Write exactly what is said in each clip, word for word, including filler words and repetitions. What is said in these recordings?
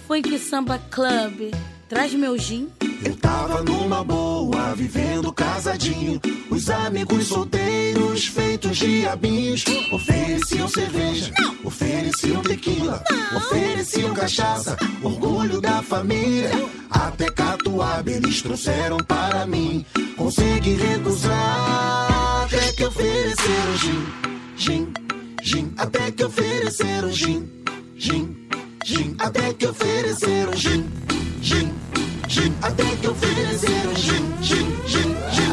Funk Samba Club, traz meu gin. Eu tava numa boa, vivendo casadinho. Os amigos solteiros, feitos diabinhos, ofereciam cerveja, não. Ofereciam tequila, não. Ofereciam cachaça, orgulho da família. Até catuaba eles trouxeram para mim. Consegui recusar, até que ofereceram gin, gin, gin. Até que ofereceram gin, gin, gin. Até que ofereceram gin, gin, gin. Até que ofereceram gin, gin, gin, gin.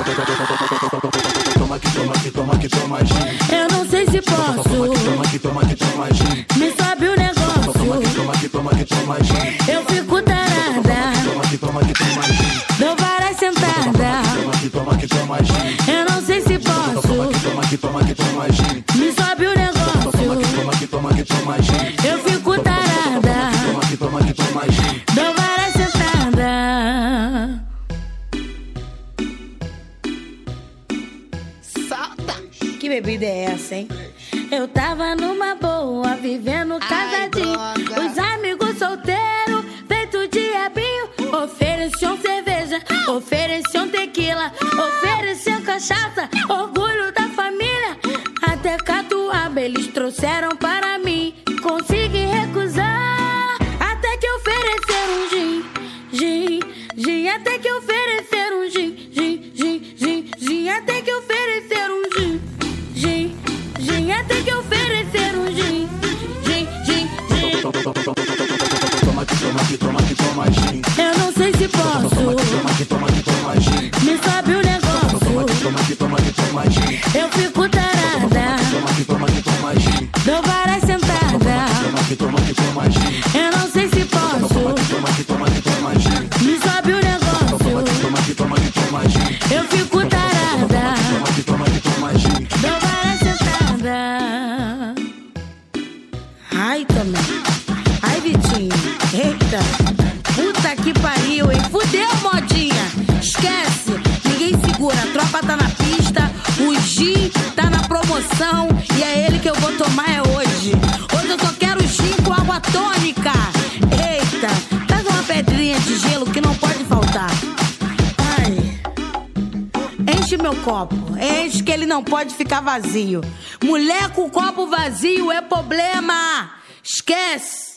Toma aqui, toma aqui, toma aqui, toma gin. Eu não sei se posso. Toma aqui, toma aqui, toma gin. Me sobe o negócio. Toma aqui, toma aqui, toma aqui, toma gin. Eu fico tarada. Toma aqui, toma aqui, toma gin. Dou várias sentadas. Toma aqui, toma aqui, toma gin. Eu não sei se posso. Toma aqui, toma aqui, toma gin. Me sobe o negócio. Toma aqui, toma aqui, toma gin. Eu fico tarada. Toma aqui, toma aqui, toma gin. Dou várias sentadas. Solta! Que bebida é essa, hein? Eu tava numa boa, vivendo casadinho. Os amigos solteiros, feito diabinho, ofereciam cerveja, ofereciam tequila, ofereciam cachaça, orgulho da família. Até catuaba eles trouxeram para mim. Consegui recusar, até que ofereceram gin, gin, gin. Até que ofereceram gin, gin, gin, gin, gin. Até que ofereceram gin, gin, gin. Até que ofereceram gin, gin, gin, gin. Toma aqui, toma aqui, toma aqui, toma gin. Eu não sei se posso. Toma aqui, toma aqui, toma gin. Me sobe o negócio. Toma aqui, toma aqui, toma gin. Eu fico tarada. Toma aqui, toma aqui, toma gin. Dou várias sentadas. Toma aqui, toma aqui, toma gin. Eu não sei se posso. Toma aqui, toma aqui, toma gin. Me sobe o negócio. Toma aqui, toma aqui, toma gin. Eu fico tarada. Toma aqui, toma aqui, toma gin. Dou várias sentadas. Ai, também. Ai, Vitinho. Eita. Puta que pariu, hein? Fudeu, modinha. Esquece. Ninguém segura. A tropa tá na pista. O gin tá na promoção. E é ele que eu vou tomar é hoje. Hoje eu só quero gin com água tônica. Eita. Pega uma pedrinha de gelo que não pode faltar. Ai. Enche meu copo. Enche que ele não pode ficar vazio. Mulher com copo vazio é problema. Esquece.